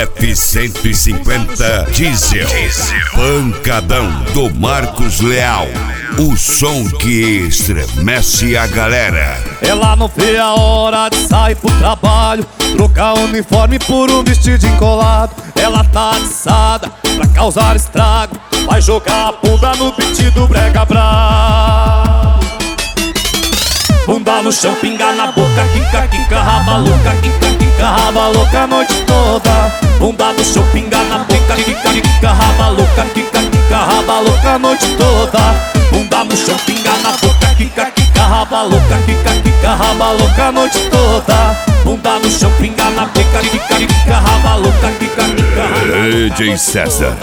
F-150 Diesel. Pancadão do Marcos Leal. O som que estremece a galera. Ela não vê a hora de sair pro trabalho, trocar o uniforme por um vestido encolado. Ela tá atiçada pra causar estrago, vai jogar a bunda no beat do brega bravo. Bunda no chão, pinga na boca, quica, quica, raba louca, quica, quica, raba louca a noite toda. Bunda no chão, pinga na boca, quica, quica, raba louca, quica, quica, raba louca a noite toda. Bunda no chão, pinga na boca, quica, quica, raba louca, quica, quica, raba louca a noite toda. Bunda no chão, pinga na boca, quica, quica, raba louca, quica, quica, raba louca. DJ César.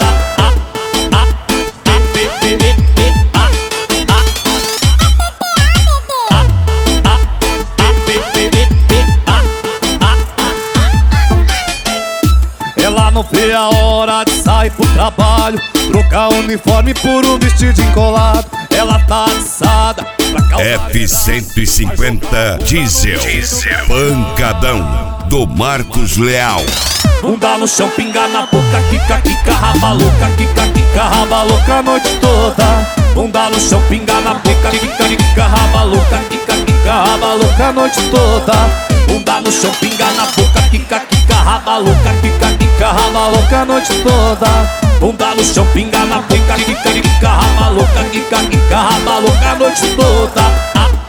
Ela não vê a hora de sair pro trabalho, trocar o uniforme por um vestido encolado. Ela tá atiçada pra causar F-150 Diesel. Pancadão do Marcos Leal. Bunda no chão, pinga na boca, quica, quica, raba louca, quica, quica, raba louca a noite toda. Bunda no chão, pinga na boca, quica, quica, raba louca, quica, quica, raba louca a noite toda. Bunda no chão, pinga na boca, quica, quica, raba louca, quica, quica, raba louca a noite toda. Bunda no chão, pinga na boca, quica, quica, raba louca, quica, quica, raba louca a noite toda.